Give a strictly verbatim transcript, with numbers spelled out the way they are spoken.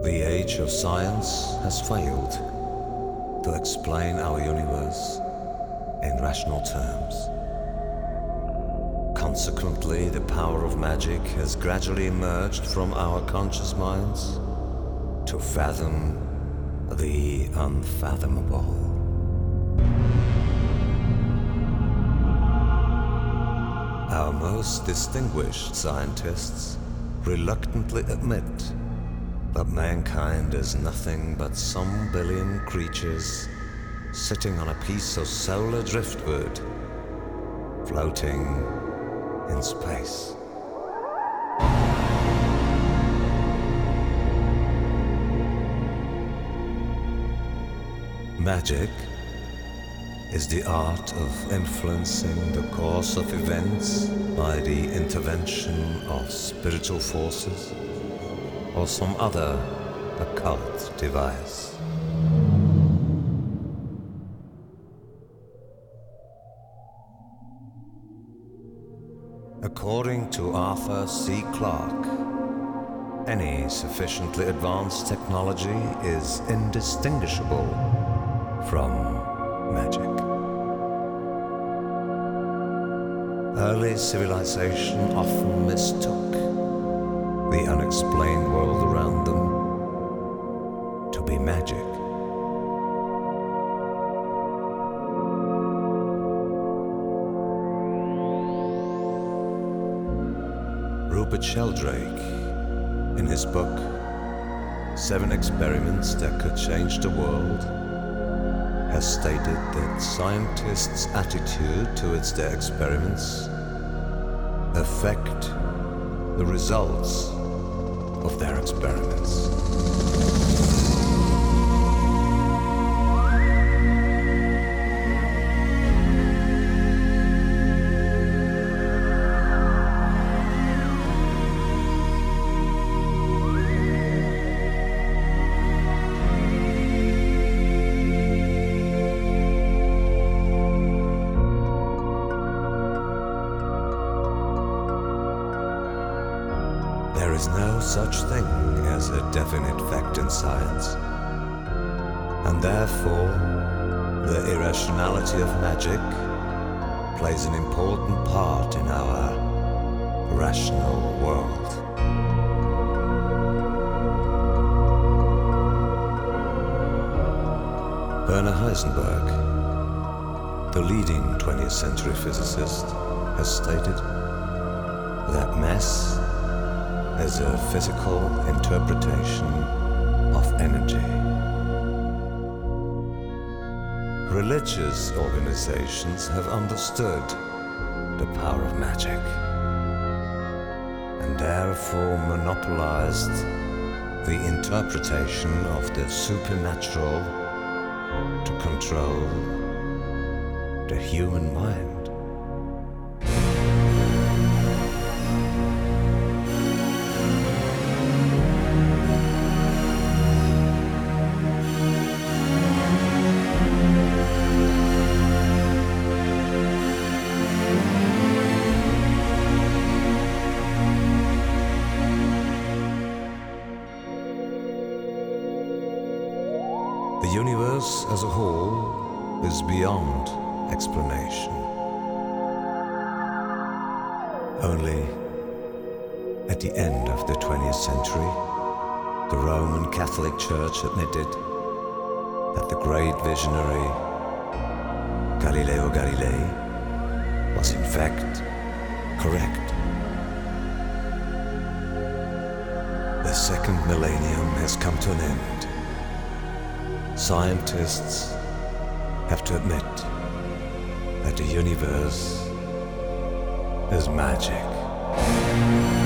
The age of science has failed to explain our universe in rational terms. Consequently, the power of magic has gradually emerged from our conscious minds to fathom the unfathomable. Our most distinguished scientists reluctantly admit that mankind is nothing but some billion creatures sitting on a piece of solar driftwood, floating in space. Magic is the art of influencing the course of events by the intervention of spiritual forces or some other occult device. According to Arthur C. Clarke, any sufficiently advanced technology is indistinguishable from magic. Early civilization often mistook the unexplained world around them to be magic. Rupert Sheldrake, in his book Seven Experiments That Could Change the World, has stated that scientists' attitude towards their experiments affect the results of their experiments. There is no such thing as a definite fact in science, and therefore the irrationality of magic plays an important part in our rational world. Werner Heisenberg, the leading twentieth century physicist, has stated that mass is a physical interpretation of energy. Religious organizations have understood the power of magic and therefore monopolized the interpretation of the supernatural to control the human mind. The universe as a whole is beyond explanation. Only at the end of the twentieth century, the Roman Catholic Church admitted that the great visionary Galileo Galilei was in fact correct. The second millennium has come to an end. Scientists have to admit that the universe is magic.